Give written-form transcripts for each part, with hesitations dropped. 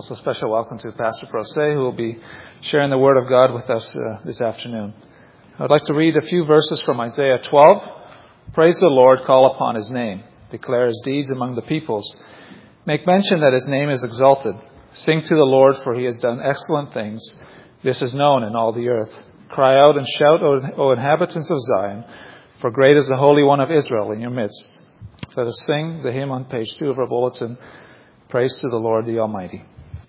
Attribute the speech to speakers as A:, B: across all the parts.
A: Also, special welcome to Pastor Prose, who will be sharing the Word of God with us this afternoon. I would like to read a few verses from Isaiah 12. Praise the Lord, call upon His name. Declare His deeds among the peoples. Make mention that His name is exalted. Sing to the Lord, for He has done excellent things. This is known in all the earth. Cry out and shout, O inhabitants of Zion, for great is the Holy One of Israel in your midst. Let us sing the hymn on page 2 of our bulletin, Praise to the Lord the Almighty.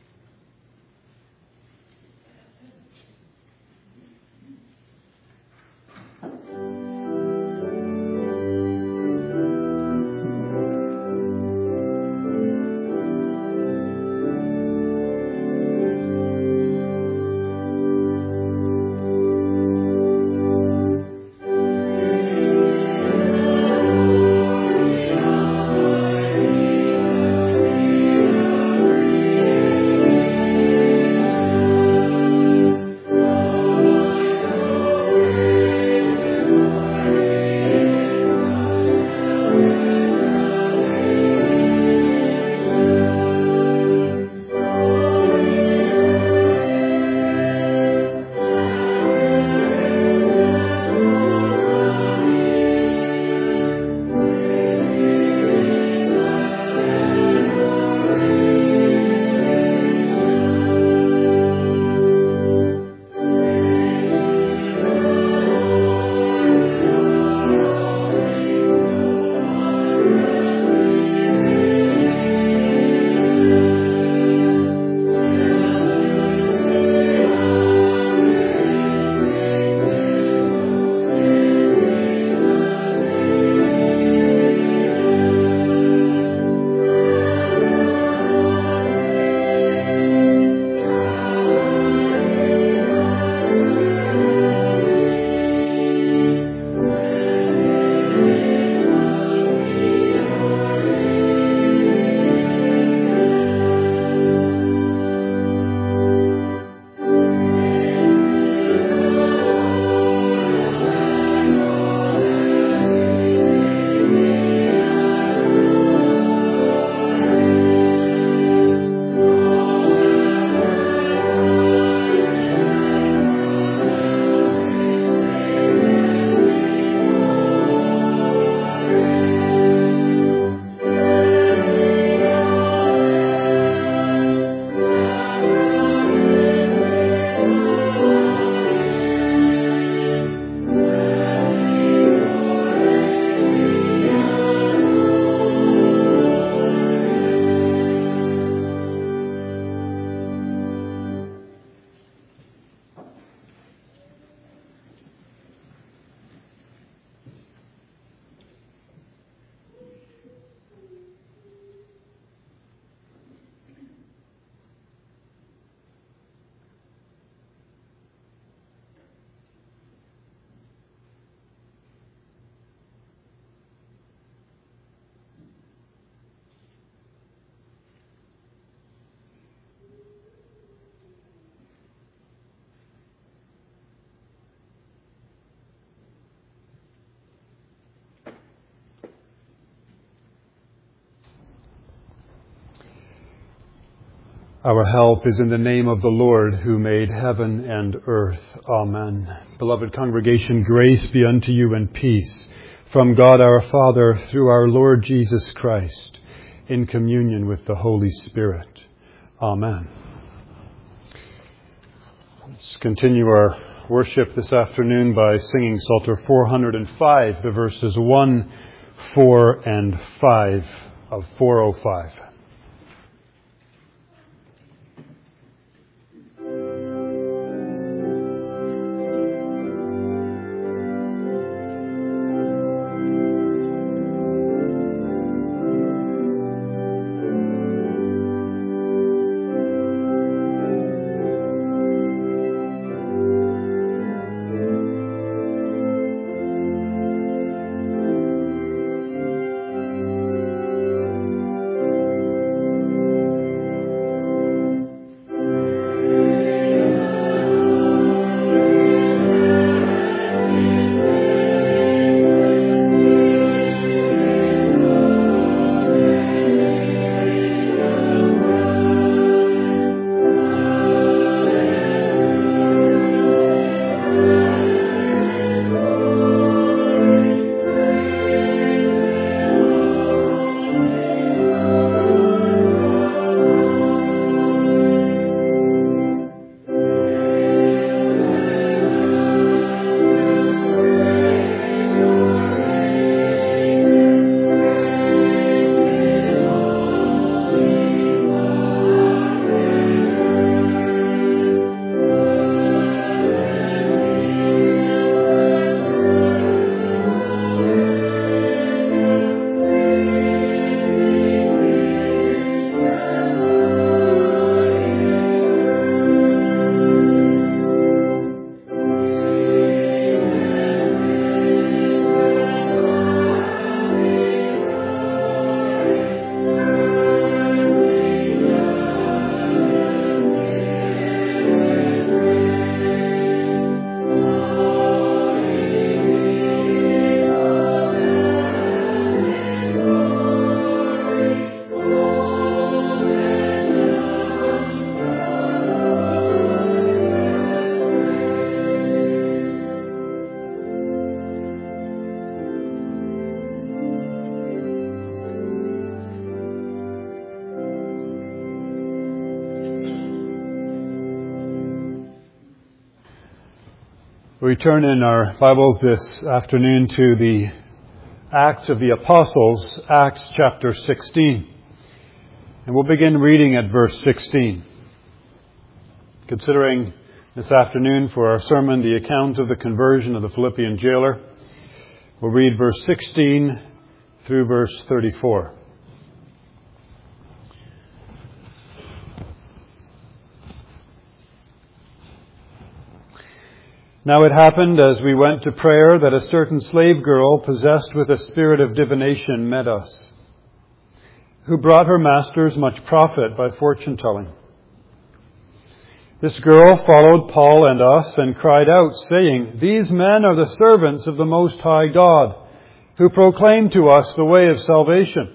B: Our help is in the name of the Lord who made heaven and earth. Amen. Beloved congregation, grace be unto you and peace from God our Father through our Lord Jesus Christ in communion with the Holy Spirit. Amen. Let's continue our worship this afternoon by singing Psalter 405, the verses 1, 4, and 5 of 405. We turn in our Bibles this afternoon to the Acts of the Apostles, Acts chapter 16. And we'll begin reading at verse 16. Considering this afternoon for our sermon the account of the conversion of the Philippian jailer, we'll read verse 16 through verse 34. Now it happened as we went to prayer that a certain slave girl possessed with a spirit of divination met us, who brought her masters much profit by fortune-telling. This girl followed Paul and us and cried out, saying, "These men are the servants of the Most High God, who proclaim to us the way of salvation."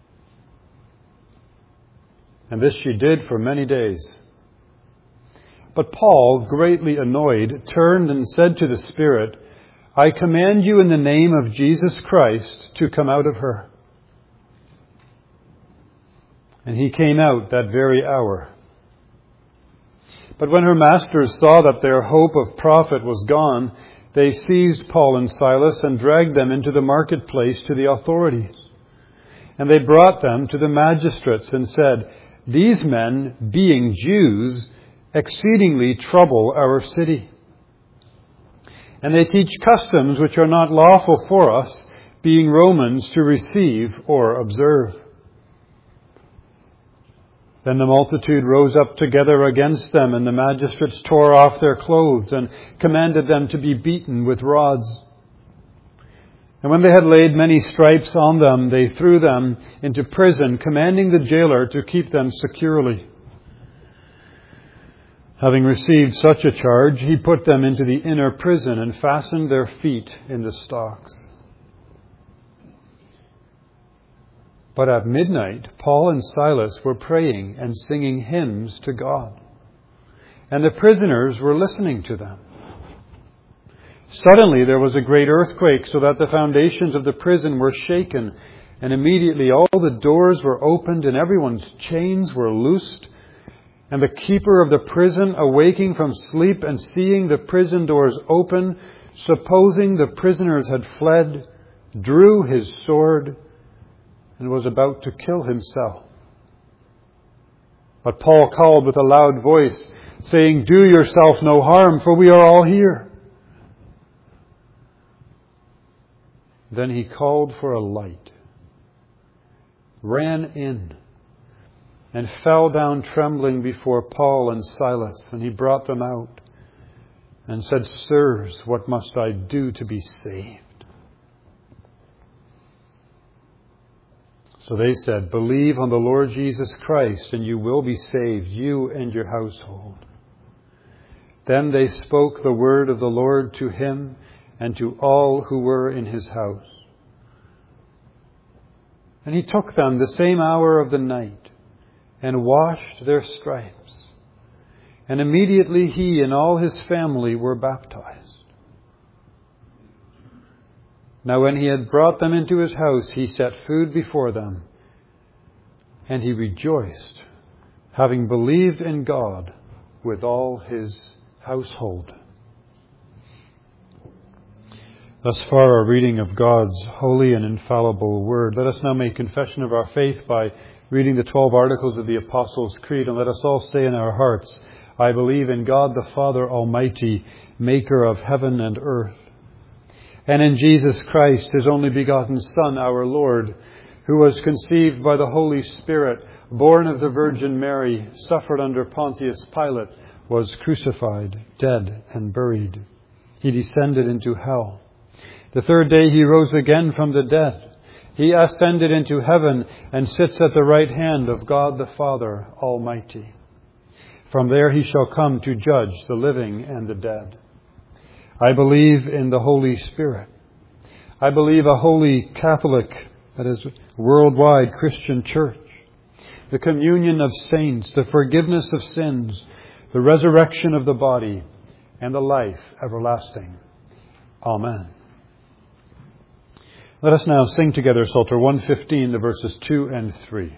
B: And this she did for many days. But Paul, greatly annoyed, turned and said to the Spirit, "I command you in the name of Jesus Christ to come out of her." And he came out that very hour. But when her masters saw that their hope of profit was gone, they seized Paul and Silas and dragged them into the marketplace to the authorities. And they brought them to the magistrates and said, "These men, being Jews, exceedingly trouble our city. And they teach customs which are not lawful for us, being Romans, to receive or observe." Then the multitude rose up together against them, and the magistrates tore off their clothes and commanded them to be beaten with rods. And when they had laid many stripes on them, they threw them into prison, commanding the jailer to keep them securely. Having received such a charge, he put them into the inner prison and fastened their feet in the stocks. But at midnight, Paul and Silas were praying and singing hymns to God, and the prisoners were listening to them. Suddenly there was a great earthquake, so that the foundations of the prison were shaken, and immediately all the doors were opened and everyone's chains were loosed. And the keeper of the prison, awaking from sleep and seeing the prison doors open, supposing the prisoners had fled, drew his sword and was about to kill himself. But Paul called with a loud voice, saying, "Do yourself no harm, for we are all here." Then he called for a light, ran in, and fell down trembling before Paul and Silas. And he brought them out and said, "Sirs, what must I do to be saved?" So they said, "Believe on the Lord Jesus Christ, and you will be saved, you and your household." Then they spoke the word of the Lord to him and to all who were in his house. And he took them the same hour of the night and washed their stripes. And immediately he and all his family were baptized. Now when he had brought them into his house, he set food before them, and he rejoiced, having believed in God with all his household. Thus far our reading of God's holy and infallible word. Let us now make confession of our faith by reading the 12 articles of the Apostles' Creed, and let us all say in our hearts, "I believe in God the Father Almighty, maker of heaven and earth, and in Jesus Christ, his only begotten Son, our Lord, who was conceived by the Holy Spirit, born of the Virgin Mary, suffered under Pontius Pilate, was crucified, dead, and buried. He descended into hell. The third day he rose again from the dead. He ascended into heaven and sits at the right hand of God the Father Almighty. From there he shall come to judge the living and the dead. I believe in the Holy Spirit. I believe a holy Catholic, that is, worldwide Christian church, the communion of saints, the forgiveness of sins, the resurrection of the body, and the life everlasting. Amen. Let us now sing together Psalter 115, the verses 2 and 3.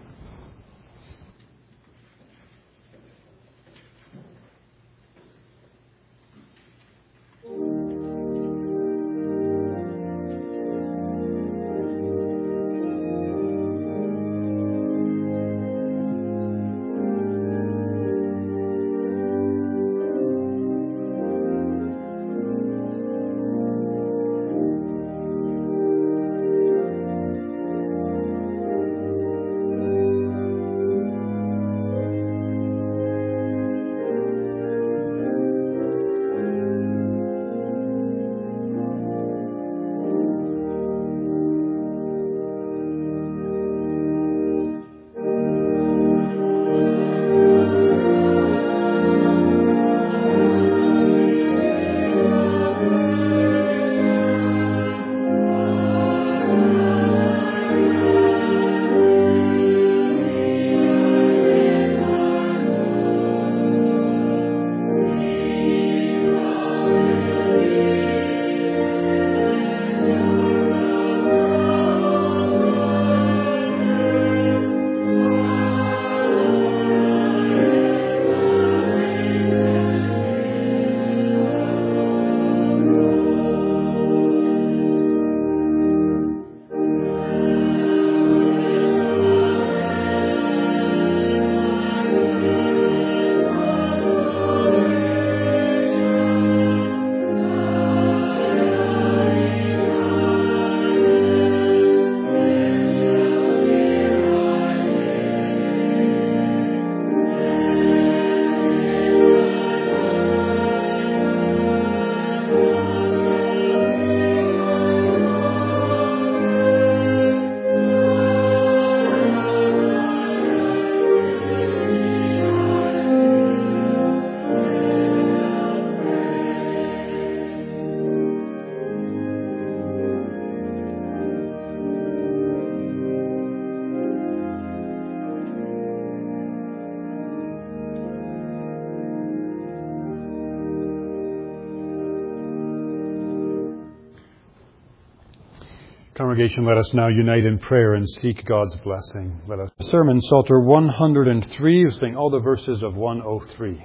B: Congregation, let us now unite in prayer and seek God's blessing. Let us. Sermon, Psalter 103, we sing all the verses of 103.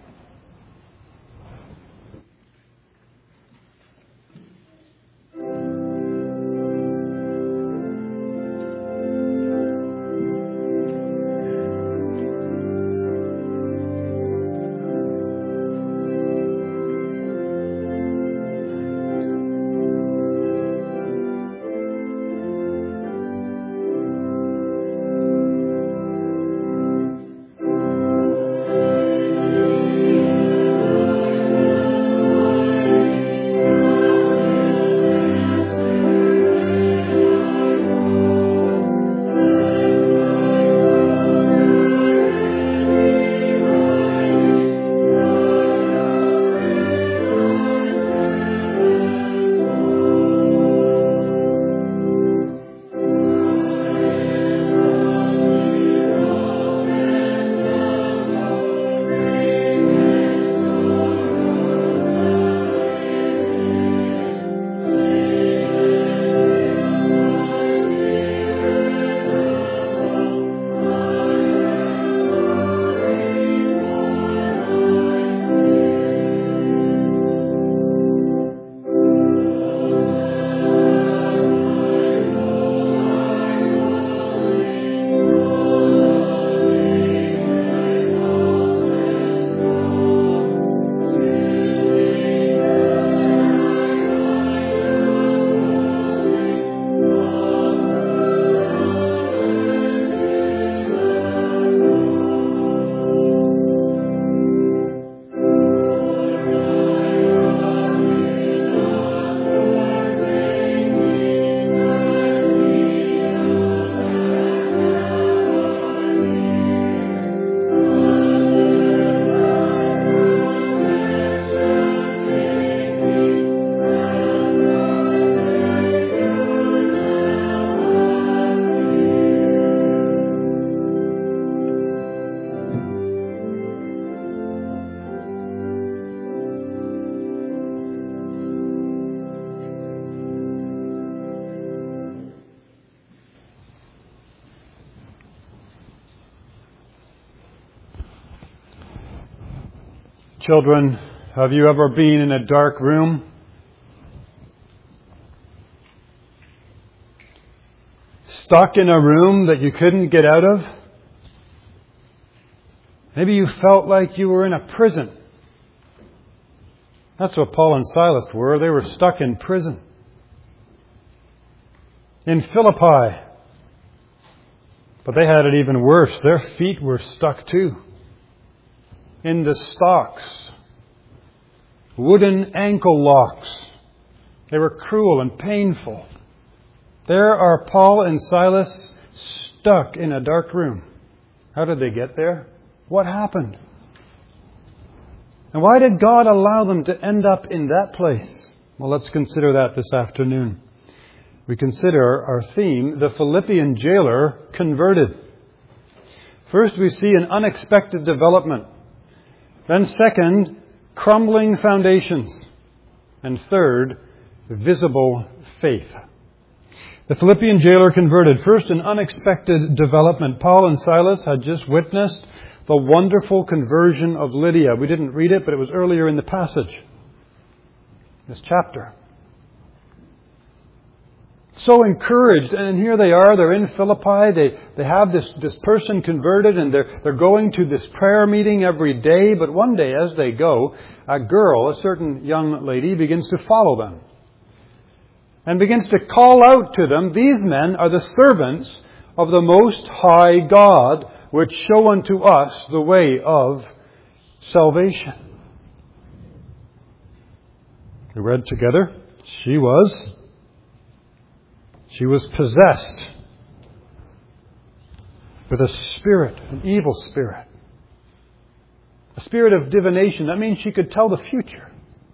B: Children, have you ever been in a dark room? Stuck in a room that you couldn't get out of? Maybe you felt like you were in a prison. That's what Paul and Silas were. They were stuck in prison. In Philippi. But they had it even worse. Their feet were stuck too. In the stocks. Wooden ankle locks. They were cruel and painful. There are Paul and Silas stuck in a dark room. How did they get there? What happened? And why did God allow them to end up in that place? Well, let's consider that this afternoon. We consider our theme, the Philippian jailer converted. First, we see an unexpected development. Then second, crumbling foundations. And third, visible faith. The Philippian jailer converted. First, an unexpected development. Paul and Silas had just witnessed the wonderful conversion of Lydia. We didn't read it, but it was earlier in the passage. This chapter. So encouraged, and here they are, they're in Philippi, they have this person converted, and they're going to this prayer meeting every day, but one day as they go, a girl, a certain young lady, begins to follow them. And begins to call out to them, these men are the servants of the Most High God, which show unto us the way of salvation. We read together, she was possessed with a spirit, an evil spirit. A spirit of divination. That means she could tell the future.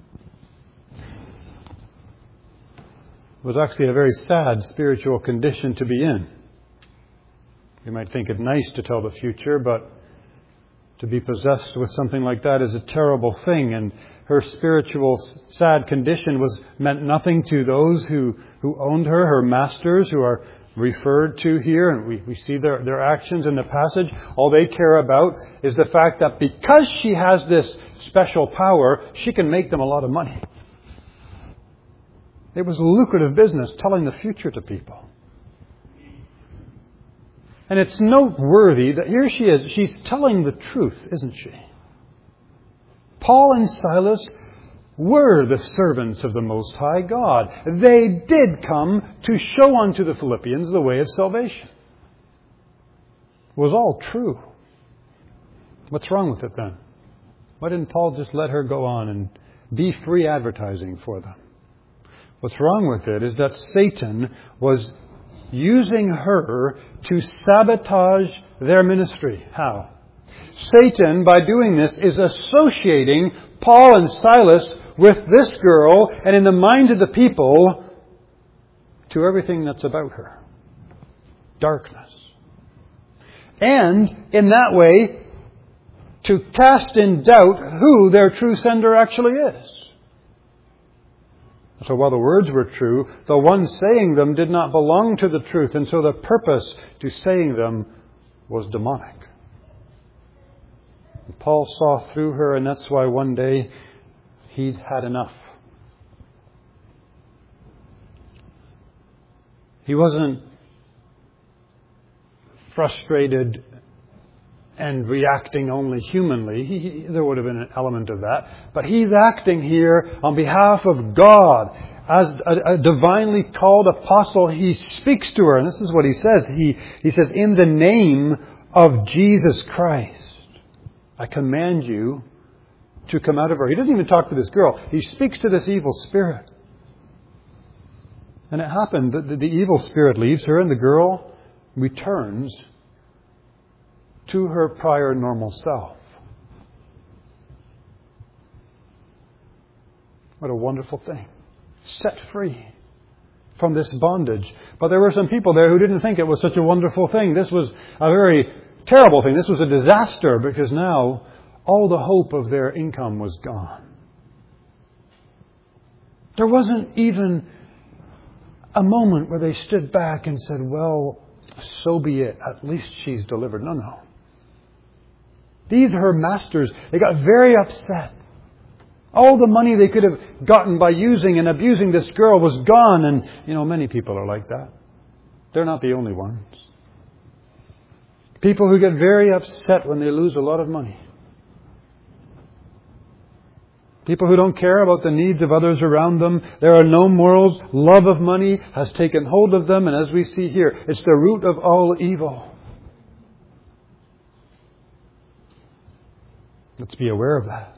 B: It was actually a very sad spiritual condition to be in. You might think it nice to tell the future, but to be possessed with something like that is a terrible thing. And her spiritual sad condition meant nothing to those who owned her masters, who are referred to here, and we see their actions in the passage. All they care about is the fact that because she has this special power, she can make them a lot of money. It was a lucrative business, telling the future to people. And it's noteworthy that here she is. She's telling the truth, isn't she? Paul and Silas were the servants of the Most High God. They did come to show unto the Philippians the way of salvation. It was all true. What's wrong with it then? Why didn't Paul just let her go on and be free advertising for them? What's wrong with it is that Satan was using her to sabotage their ministry. How? Satan, by doing this, is associating Paul and Silas with this girl, and in the mind of the people, to everything that's about her. Darkness. And, in that way, to cast in doubt who their true sender actually is. So while the words were true, the one saying them did not belong to the truth, and so the purpose to saying them was demonic. And Paul saw through her, and that's why one day he'd had enough. He wasn't frustrated and reacting only humanly. There would have been an element of that. But he's acting here on behalf of God. As a divinely called apostle, he speaks to her. And this is what he says. He says, in the name of Jesus Christ, I command you to come out of her. He doesn't even talk to this girl. He speaks to this evil spirit. And it happened that the evil spirit leaves her and the girl returns to her prior normal self. What a wonderful thing. Set free from this bondage. But there were some people there who didn't think it was such a wonderful thing. This was a very terrible thing. This was a disaster because now all the hope of their income was gone. There wasn't even a moment where they stood back and said, well, so be it. At least she's delivered. No. These are her masters. They got very upset. All the money they could have gotten by using and abusing this girl was gone. And, many people are like that. They're not the only ones. People who get very upset when they lose a lot of money. People who don't care about the needs of others around them. There are no morals. Love of money has taken hold of them. And as we see here, it's the root of all evil. Let's be aware of that.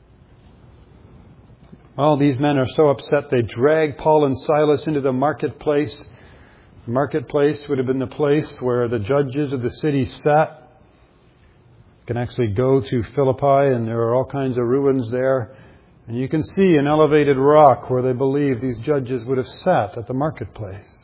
B: Well, these men are so upset they drag Paul and Silas into the marketplace. The marketplace would have been the place where the judges of the city sat. You can actually go to Philippi and there are all kinds of ruins there. And you can see an elevated rock where they believe these judges would have sat at the marketplace.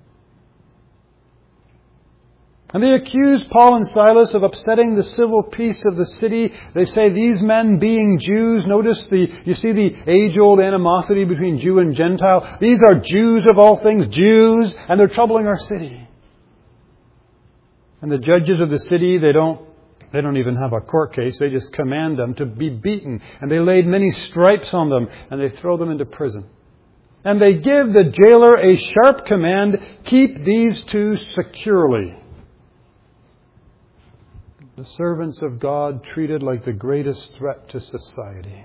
B: And they accuse Paul and Silas of upsetting the civil peace of the city. They say these men being Jews, notice you see the age-old animosity between Jew and Gentile. These are Jews of all things, Jews, and they're troubling our city. And the judges of the city, they don't even have a court case. They just command them to be beaten. And they laid many stripes on them, and they throw them into prison. And they give the jailer a sharp command, keep these two securely. The servants of God treated like the greatest threat to society.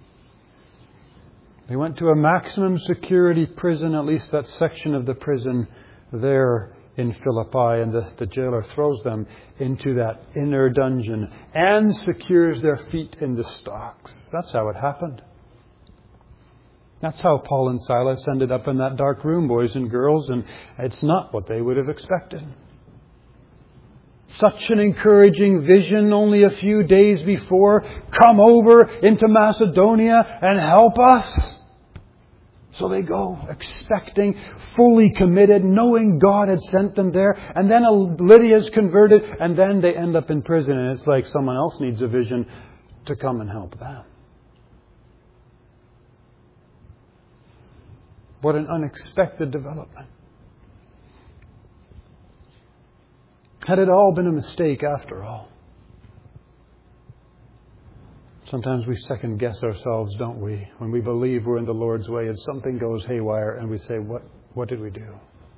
B: They went to a maximum security prison, at least that section of the prison there in Philippi, and the jailer throws them into that inner dungeon and secures their feet in the stocks. That's how it happened. That's how Paul and Silas ended up in that dark room, boys and girls, and it's not what they would have expected. Such an encouraging vision only a few days before. Come over into Macedonia and help us. So they go, expecting, fully committed, knowing God had sent them there. And then Lydia's converted, and then they end up in prison. And it's like someone else needs a vision to come and help them. What an unexpected development. Had it all been a mistake after all? Sometimes we second guess ourselves, don't we? When we believe we're in the Lord's way and something goes haywire and we say, what did we do?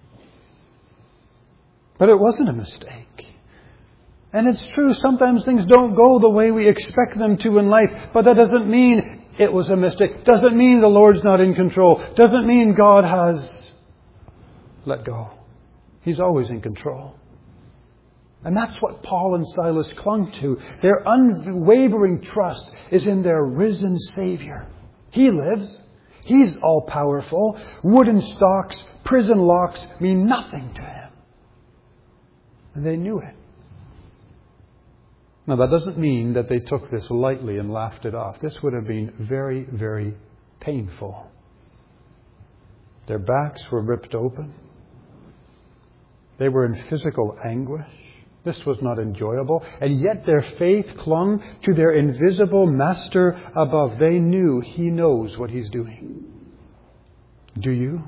B: But it wasn't a mistake. And it's true, sometimes things don't go the way we expect them to in life. But that doesn't mean it was a mistake. Doesn't mean the Lord's not in control. Doesn't mean God has let go. He's always in control. And that's what Paul and Silas clung to. Their unwavering trust is in their risen Savior. He lives. He's all-powerful. Wooden stocks, prison locks mean nothing to him. And they knew it. Now, that doesn't mean that they took this lightly and laughed it off. This would have been very, very painful. Their backs were ripped open. They were in physical anguish. This was not enjoyable. And yet their faith clung to their invisible master above. They knew He knows what He's doing. Do you?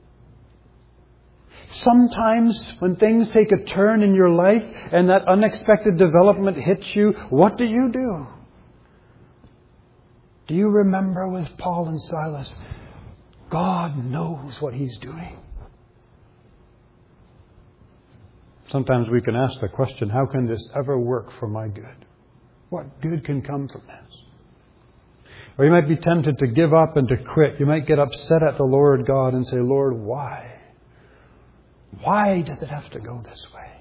B: Sometimes when things take a turn in your life and that unexpected development hits you, what do? Do you remember with Paul and Silas, God knows what He's doing? Sometimes we can ask the question, how can this ever work for my good? What good can come from this? Or you might be tempted to give up and to quit. You might get upset at the Lord God and say, Lord, why? Why does it have to go this way?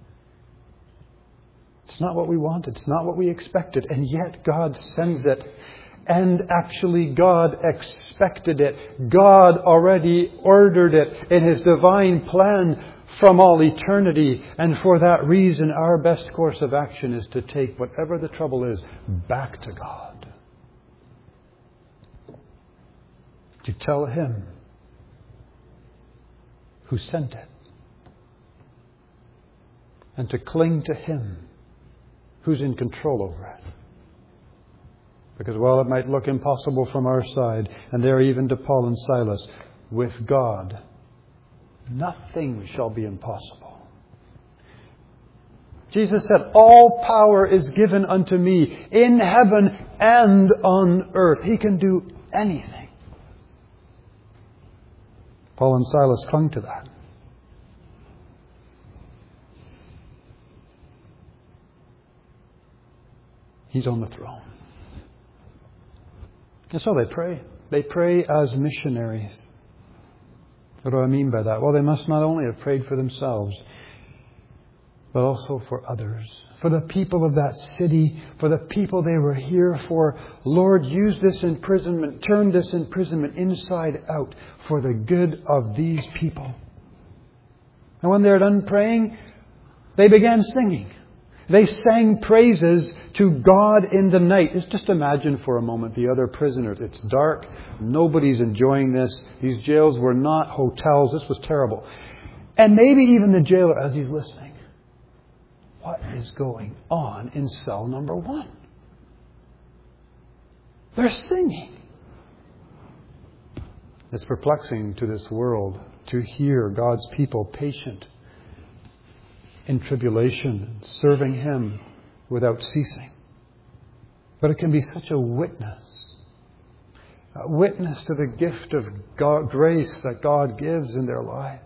B: It's not what we wanted. It's not what we expected. And yet God sends it. And actually God expected it. God already ordered it in His divine plan from all eternity. And for that reason, our best course of action is to take whatever the trouble is back to God. To tell Him who sent it. And to cling to Him who's in control over it. Because while it might look impossible from our side, and there even to Paul and Silas, with God, nothing shall be impossible. Jesus said, all power is given unto me in heaven and on earth. He can do anything. Paul and Silas clung to that. He's on the throne. And so they pray. They pray as missionaries. What do I mean by that? Well, they must not only have prayed for themselves, but also for others. For the people of that city, for the people they were here for. Lord, use this imprisonment, turn this imprisonment inside out for the good of these people. And when they're done praying, they began singing. They sang praises to God in the night. Just imagine for a moment the other prisoners. It's dark. Nobody's enjoying this. These jails were not hotels. This was terrible. And maybe even the jailer, as he's listening. What is going on in cell number 1? They're singing. It's perplexing to this world to hear God's people patient in tribulation, serving Him without ceasing. But it can be such a witness to the gift of God, grace that God gives in their lives.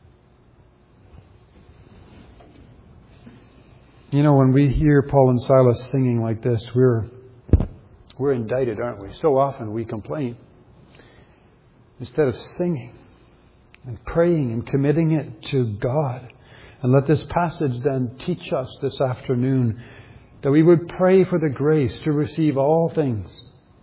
B: You know, when we hear Paul and Silas singing like this, we're indicted, aren't we? So often we complain. Instead of singing and praying and committing it to God. And let this passage then teach us this afternoon that we would pray for the grace to receive all things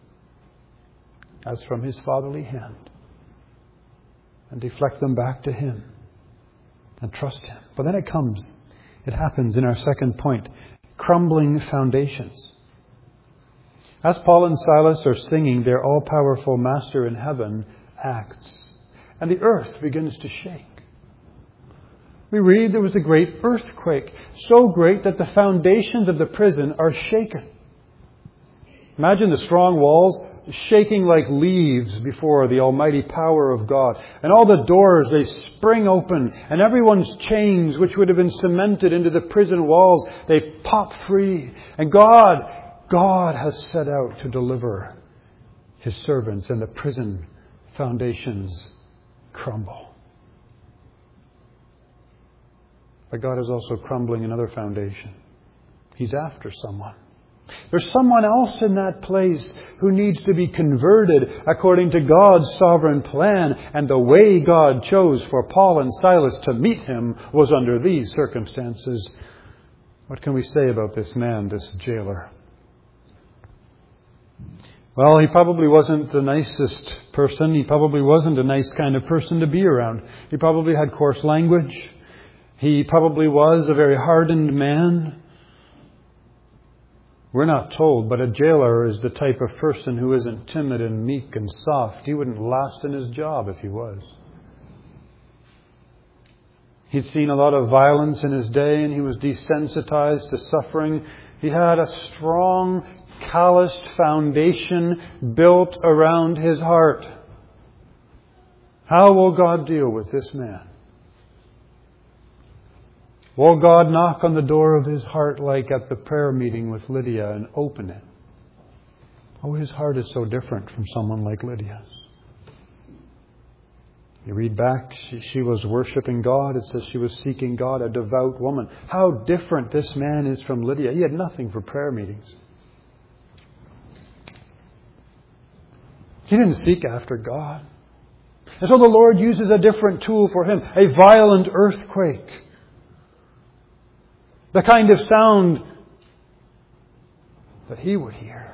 B: as from His fatherly hand and deflect them back to Him and trust Him. But then it happens in our second point, crumbling foundations. As Paul and Silas are singing, their all-powerful Master in heaven acts, and the earth begins to shake. We read there was a great earthquake, so great that the foundations of the prison are shaken. Imagine the strong walls shaking like leaves before the almighty power of God. And all the doors, they spring open, and everyone's chains, which would have been cemented into the prison walls, they pop free. And God has set out to deliver His servants, and the prison foundations crumble. But God is also crumbling another foundation. He's after someone. There's someone else in that place who needs to be converted according to God's sovereign plan. And the way God chose for Paul and Silas to meet Him was under these circumstances. What can we say about this man, this jailer? Well, he probably wasn't the nicest person. He probably wasn't a nice kind of person to be around. He probably had coarse language. He probably was a very hardened man. We're not told, but a jailer is the type of person who isn't timid and meek and soft. He wouldn't last in his job if he was. He'd seen a lot of violence in his day, and he was desensitized to suffering. He had a strong, calloused foundation built around his heart. How will God deal with this man? Will God knock on the door of his heart like at the prayer meeting with Lydia and open it? Oh, his heart is so different from someone like Lydia's. You read back, she was worshiping God. It says she was seeking God, a devout woman. How different this man is from Lydia. He had nothing for prayer meetings. He didn't seek after God. And so the Lord uses a different tool for him, a violent earthquake. The kind of sound that he would hear.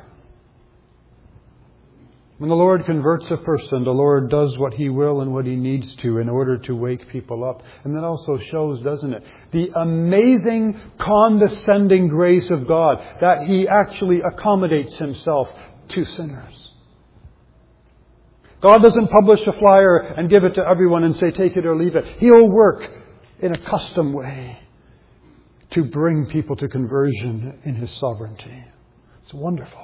B: When the Lord converts a person, the Lord does what He will and what He needs to in order to wake people up. And that also shows, doesn't it, the amazing condescending grace of God, that He actually accommodates Himself to sinners. God doesn't publish a flyer and give it to everyone and say, take it or leave it. He'll work in a custom way to bring people to conversion in His sovereignty. It's wonderful.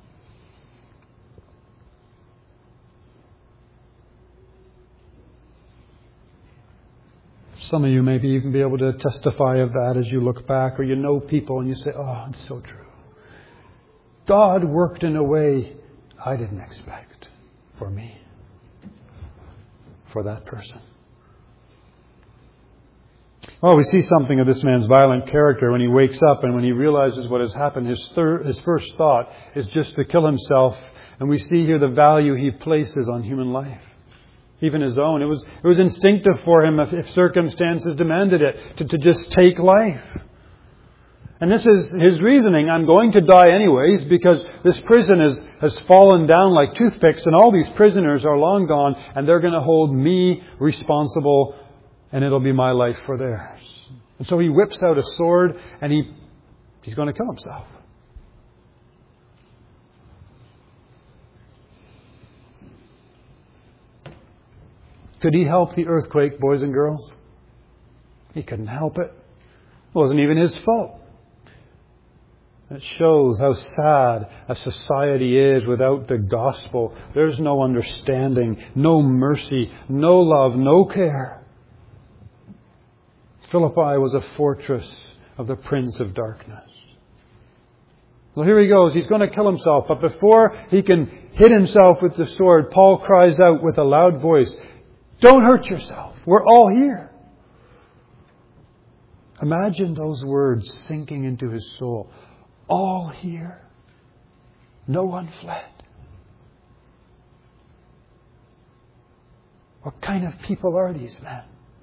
B: Some of you maybe even be able to testify of that as you look back, or you know people and you say, oh, it's so true. God worked in a way I didn't expect for me, for that person. Well, we see something of this man's violent character when he wakes up and when he realizes what has happened. His first thought is just to kill himself. And we see here the value he places on human life. Even his own. It was instinctive for him, if circumstances demanded it, to just take life. And this is his reasoning. I'm going to die anyways because this prison has fallen down like toothpicks and all these prisoners are long gone and they're going to hold me responsible and it'll be my life for theirs. And so he whips out a sword and he's going to kill himself. Could he help the earthquake, boys and girls? He couldn't help it. It wasn't even his fault. It shows how sad a society is without the gospel. There's no understanding, no mercy, no love, no care. Philippi was a fortress of the Prince of Darkness. Well, here he goes. He's going to kill himself. But before he can hit himself with the sword, Paul cries out with a loud voice, don't hurt yourself. We're all here. Imagine those words sinking into his soul. All here. No one fled. What kind of people are these men?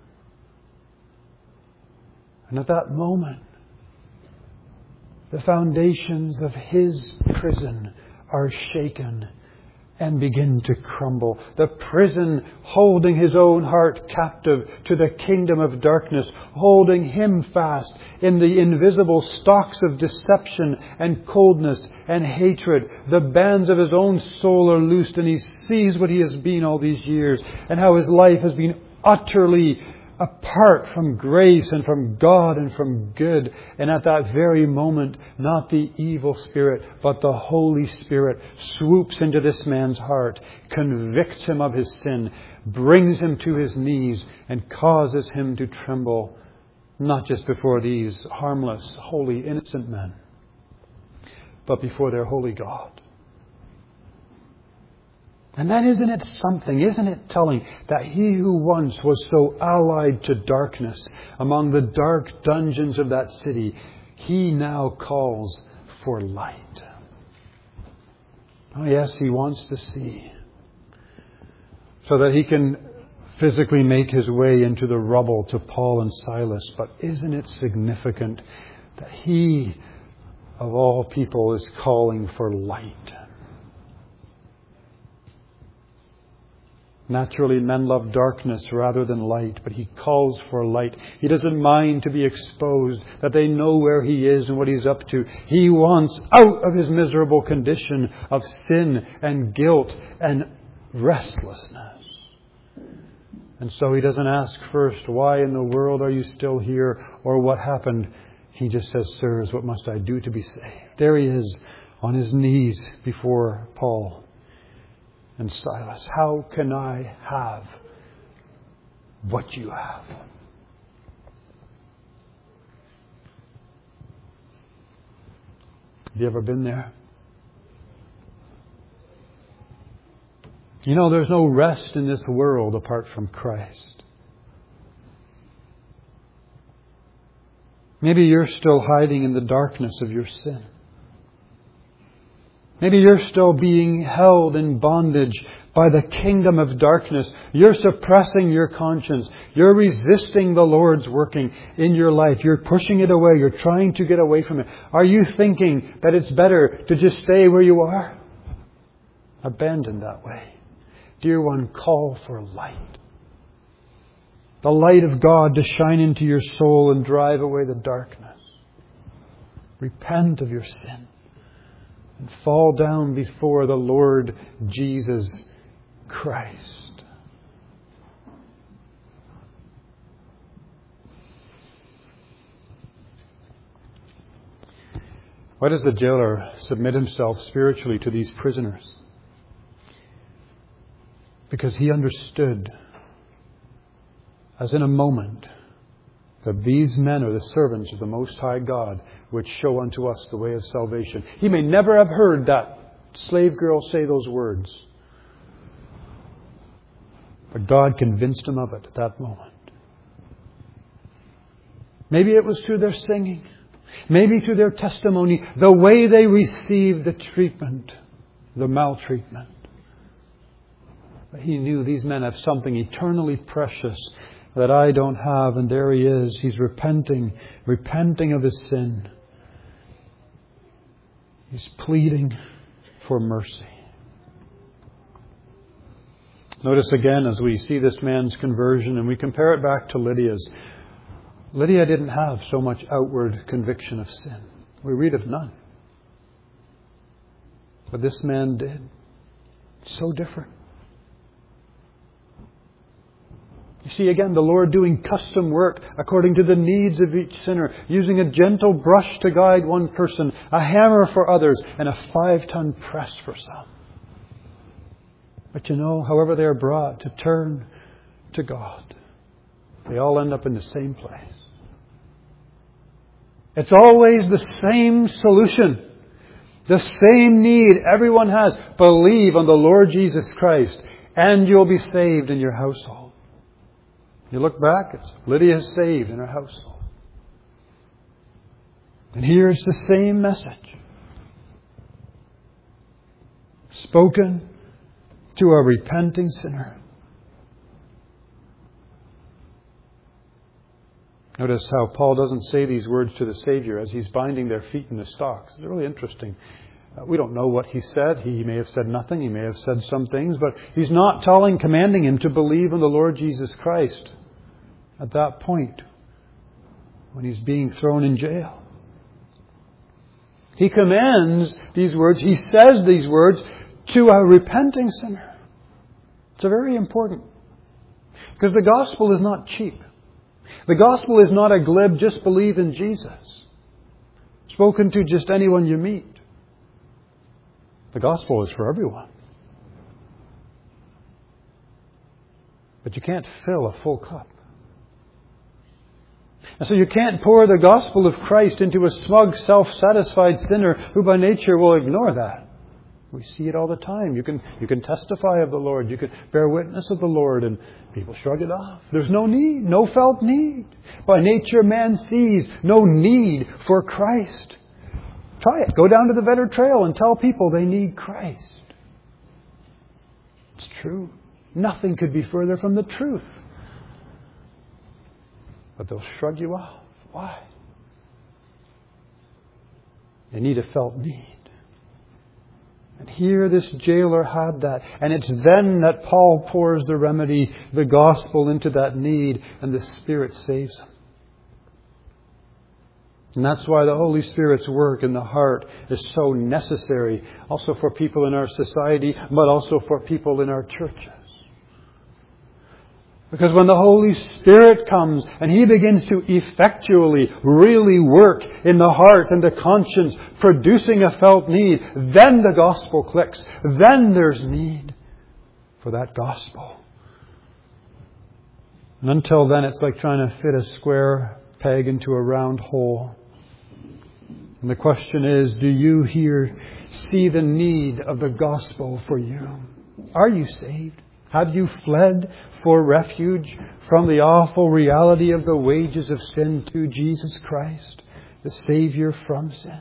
B: And at that moment, the foundations of his prison are shaken and begin to crumble. The prison holding his own heart captive to the kingdom of darkness, holding him fast in the invisible stocks of deception and coldness and hatred. The bands of his own soul are loosed and he sees what he has been all these years and how his life has been utterly apart from grace and from God and from good. And at that very moment, not the evil spirit, but the Holy Spirit swoops into this man's heart, convicts him of his sin, brings him to his knees, and causes him to tremble, not just before these harmless, holy, innocent men, but before their holy God. And then isn't it something, isn't it telling that he who once was so allied to darkness among the dark dungeons of that city, he now calls for light. Oh yes, he wants to see, so that he can physically make his way into the rubble to Paul and Silas. But isn't it significant that he, of all people, is calling for light? Naturally, men love darkness rather than light, but he calls for light. He doesn't mind to be exposed, that they know where he is and what he's up to. He wants out of his miserable condition of sin and guilt and restlessness. And so he doesn't ask first, why in the world are you still here, or what happened? He just says, sirs, what must I do to be saved? There he is on his knees before Paul and Silas. How can I have what you have? Have you ever been there? You know, there's no rest in this world apart from Christ. Maybe you're still hiding in the darkness of your sin. Maybe you're still being held in bondage by the kingdom of darkness. You're suppressing your conscience. You're resisting the Lord's working in your life. You're pushing it away. You're trying to get away from it. Are you thinking that it's better to just stay where you are? Abandon that way. Dear one, call for light. The light of God to shine into your soul and drive away the darkness. Repent of your sin. And fall down before the Lord Jesus Christ. Why does the jailer submit himself spiritually to these prisoners? Because he understood, as in a moment, that these men are the servants of the Most High God, which show unto us the way of salvation. He may never have heard that slave girl say those words, but God convinced him of it at that moment. Maybe it was through their singing, maybe through their testimony, the way they received the treatment, the maltreatment. But he knew these men have something eternally precious that I don't have, and there he is. He's repenting of his sin. He's pleading for mercy. Notice again, as we see this man's conversion and we compare it back to Lydia's. Lydia didn't have so much outward conviction of sin. We read of none. But this man did. So different. You see, again, the Lord doing custom work according to the needs of each sinner, using a gentle brush to guide one person, a hammer for others, and a 5-ton press for some. But you know, however they are brought to turn to God, they all end up in the same place. It's always the same solution, the same need everyone has. Believe on the Lord Jesus Christ, and you'll be saved in your household. You look back, it's Lydia is saved in her household. And here's the same message. Spoken to a repenting sinner. Notice how Paul doesn't say these words to the Savior as he's binding their feet in the stocks. It's really interesting. We don't know what he said. He may have said nothing. He may have said some things. But he's not commanding him to believe in the Lord Jesus Christ at that point when he's being thrown in jail. He commands these words. He says these words to a repenting sinner. It's very important. Because the gospel is not cheap. The gospel is not a glib, just believe in Jesus, spoken to just anyone you meet. The gospel is for everyone. But you can't fill a full cup. And so you can't pour the gospel of Christ into a smug, self-satisfied sinner who by nature will ignore that. We see it all the time. You can testify of the Lord. You can bear witness of the Lord, and people shrug it off. There's no need, no felt need. By nature, man sees no need for Christ. Try it. Go down to the Vedder Trail and tell people they need Christ. It's true. Nothing could be further from the truth. But they'll shrug you off. Why? They need a felt need. And here this jailer had that. And it's then that Paul pours the remedy, the gospel, into that need, and the Spirit saves him. And that's why the Holy Spirit's work in the heart is so necessary, also for people in our society, but also for people in our churches. Because when the Holy Spirit comes and He begins to effectually, really work in the heart and the conscience, producing a felt need, then the gospel clicks. Then there's need for that gospel. And until then, it's like trying to fit a square peg into a round hole. And the question is, do you here see the need of the gospel for you? Are you saved? Have you fled for refuge from the awful reality of the wages of sin to Jesus Christ, the Savior from sin?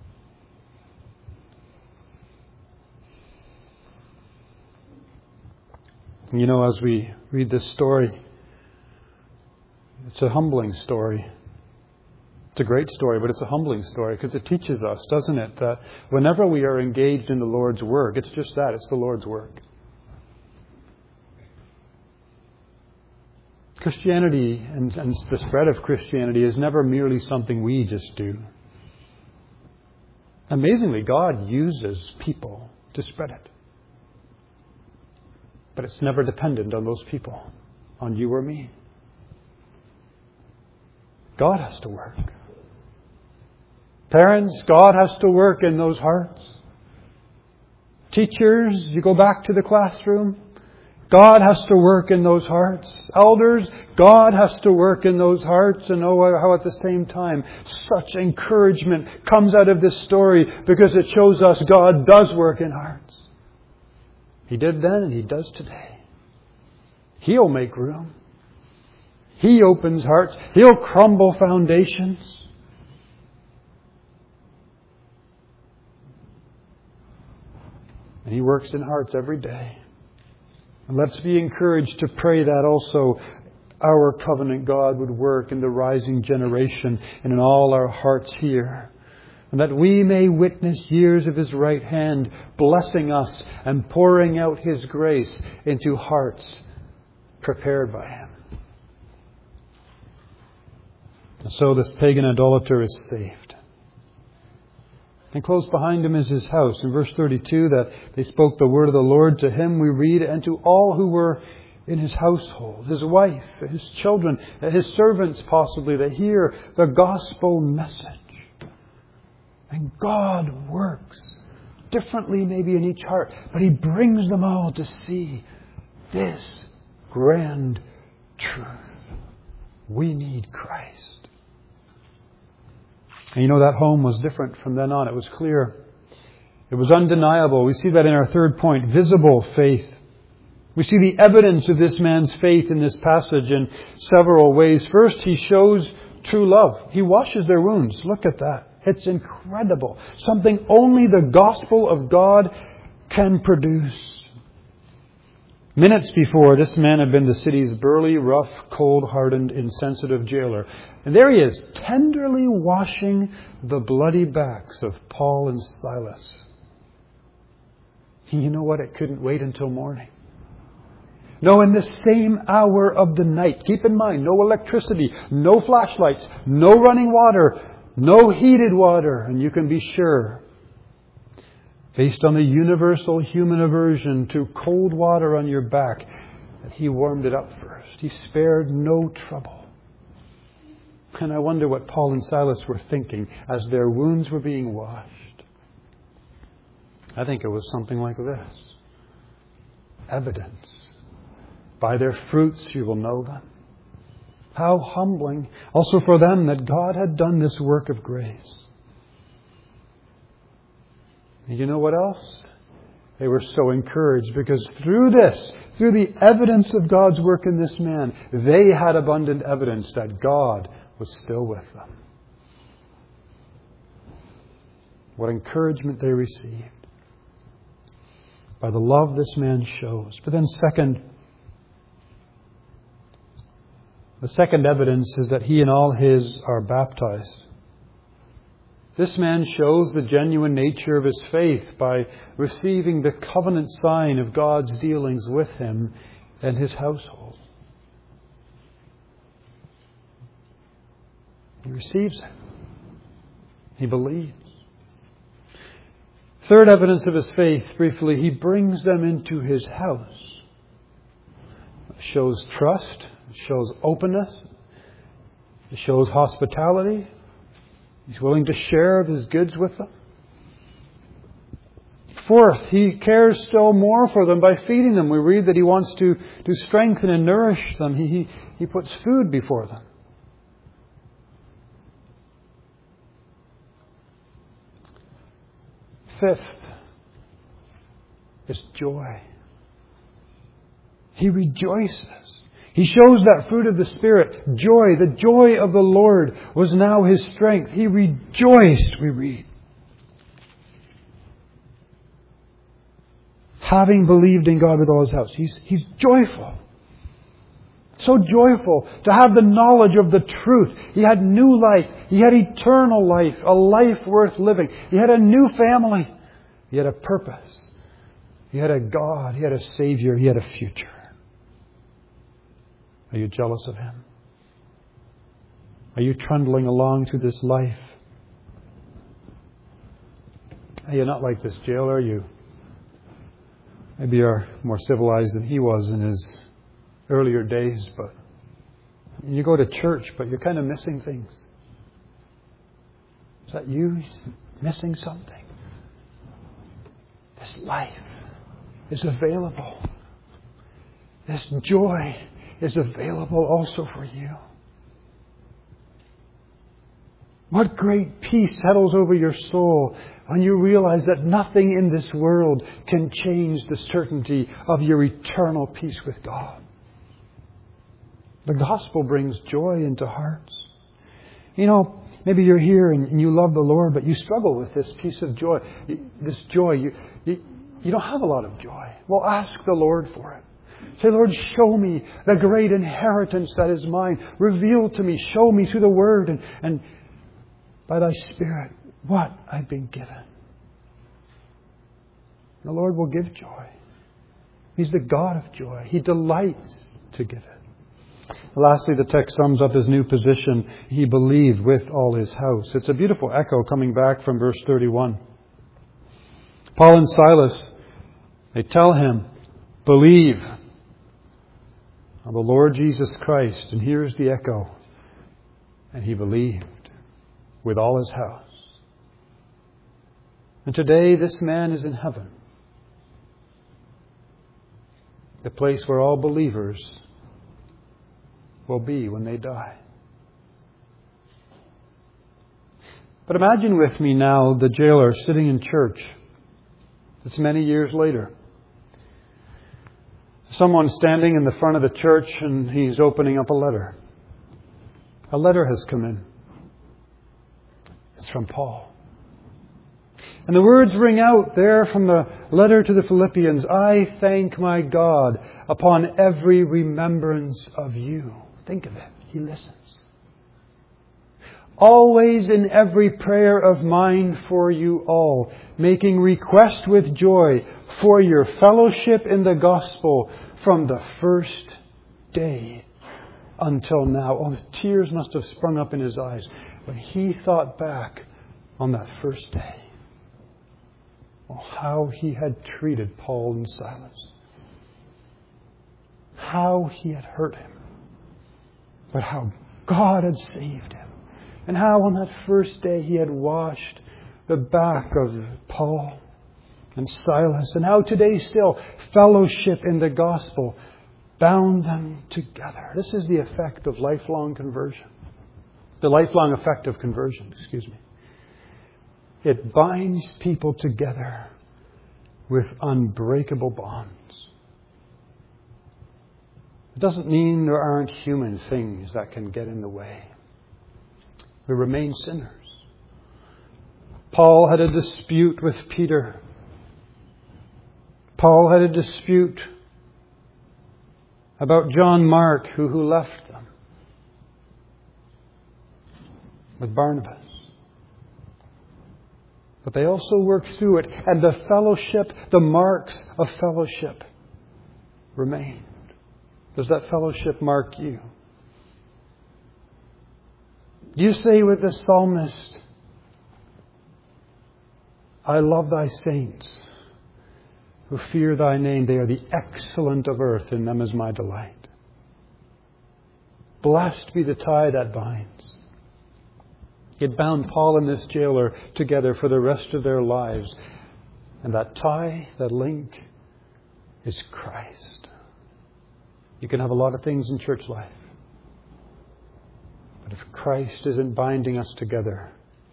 B: And you know, as we read this story, it's a humbling story. It's a great story, but it's a humbling story because it teaches us, doesn't it, that whenever we are engaged in the Lord's work, it's just that, it's the Lord's work. Christianity and the spread of Christianity is never merely something we just do. Amazingly, God uses people to spread it. But it's never dependent on those people, on you or me. God has to work. Parents, God has to work in those hearts. Teachers, you go back to the classroom. God has to work in those hearts. Elders, God has to work in those hearts. And oh, how at the same time, such encouragement comes out of this story because it shows us God does work in hearts. He did then and He does today. He'll make room. He opens hearts. He'll crumble foundations. And He works in hearts every day. And let's be encouraged to pray that also our covenant God would work in the rising generation and in all our hearts here. And that we may witness years of His right hand blessing us and pouring out His grace into hearts prepared by Him. And so this pagan idolater is saved. And close behind him is his house. In verse 32, that they spoke the word of the Lord to him, we read, and to all who were in his household, his wife, his children, his servants possibly, that hear the gospel message. And God works differently maybe in each heart, but He brings them all to see this grand truth. We need Christ. And you know, that home was different from then on. It was clear. It was undeniable. We see that in our third point, visible faith. We see the evidence of this man's faith in this passage in several ways. First, he shows true love. He washes their wounds. Look at that. It's incredible. Something only the gospel of God can produce. Minutes before, this man had been the city's burly, rough, cold-hardened, insensitive jailer. And there he is, tenderly washing the bloody backs of Paul and Silas. And you know what? It couldn't wait until morning. No, in the same hour of the night. Keep in mind, no electricity, no flashlights, no running water, no heated water. And you can be sure, based on the universal human aversion to cold water on your back, that he warmed it up first. He spared no trouble. And I wonder what Paul and Silas were thinking as their wounds were being washed. I think it was something like this. Evidence. By their fruits you will know them. How humbling also for them that God had done this work of grace. And you know what else? They were so encouraged because through the evidence of God's work in this man, they had abundant evidence that God was still with them. What encouragement they received by the love this man shows. But then the second evidence is that he and all his are baptized. This man shows the genuine nature of his faith by receiving the covenant sign of God's dealings with him and his household. He receives it. He believes. Third evidence of his faith, briefly, he brings them into his house. It shows trust. It shows openness. It shows hospitality. He's willing to share of his goods with them. Fourth, he cares still more for them by feeding them. We read that he wants to strengthen and nourish them. He puts food before them. Fifth is joy. He rejoices. He shows that fruit of the Spirit, joy. The joy of the Lord was now his strength. He rejoiced, we read. Having believed in God with all his house. He's joyful. So joyful to have the knowledge of the truth. He had new life. He had eternal life. A life worth living. He had a new family. He had a purpose. He had a God. He had a Savior. He had a future. Are you jealous of him? Are you trundling along through this life? You're not like this jailer. You maybe are more civilized than he was in his earlier days, but you go to church, but you're kind of missing things. Is that you missing something? This life is available. This joy is available also for you. What great peace settles over your soul when you realize that nothing in this world can change the certainty of your eternal peace with God. The gospel brings joy into hearts. You know, maybe you're here and you love the Lord, but you struggle with this piece of joy. This joy, you don't have a lot of joy. Well, ask the Lord for it. Say, Lord, show me the great inheritance that is mine. Reveal to me, show me through the Word and by Thy Spirit what I've been given. The Lord will give joy. He's the God of joy. He delights to give it. Lastly, the text sums up his new position. He believed with all his house. It's a beautiful echo coming back from verse 31. Paul and Silas, they tell him, believe on the Lord Jesus Christ. And here's the echo. And he believed with all his house. And today this man is in heaven. The place where all believers will be when they die. But imagine with me now the jailer sitting in church. It's many years later. Someone standing in the front of the church and he's opening up a letter. A letter has come in. It's from Paul. And the words ring out there from the letter to the Philippians. I thank my God upon every remembrance of you. Think of it. He listens. Always in every prayer of mine for you all, making request with joy for your fellowship in the gospel from the first day until now. Oh, the tears must have sprung up in his eyes when he thought back on that first day. Oh, how he had treated Paul and Silas. How he had hurt him. But how God had saved him. And how on that first day he had washed the back of Paul and Silas. And how today still fellowship in the gospel bound them together. This is the effect of lifelong conversion. The lifelong effect of conversion, It binds people together with unbreakable bonds. It doesn't mean there aren't human things that can get in the way. We remain sinners. Paul had a dispute with Peter. Paul had a dispute about John Mark, who left them, with Barnabas. But they also worked through it, and the fellowship, the marks of fellowship, remained. Does that fellowship mark you? You say with the psalmist, I love thy saints who fear thy name. They are the excellent of earth. In them is my delight. Blessed be the tie that binds. It bound Paul and this jailer together for the rest of their lives. And that tie, that link, is Christ. You can have a lot of things in church life. But if Christ isn't binding us together,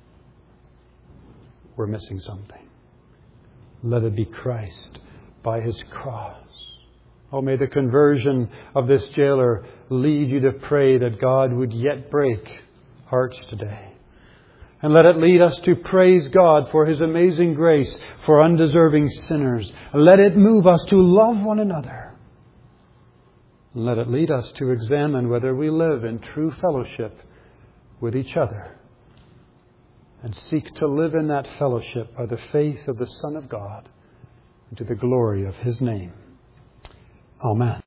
B: we're missing something. Let it be Christ by His cross. Oh, may the conversion of this jailer lead you to pray that God would yet break hearts today. And let it lead us to praise God for His amazing grace for undeserving sinners. Let it move us to love one another. Let it lead us to examine whether we live in true fellowship with each other and seek to live in that fellowship by the faith of the Son of God and to the glory of His name. Amen.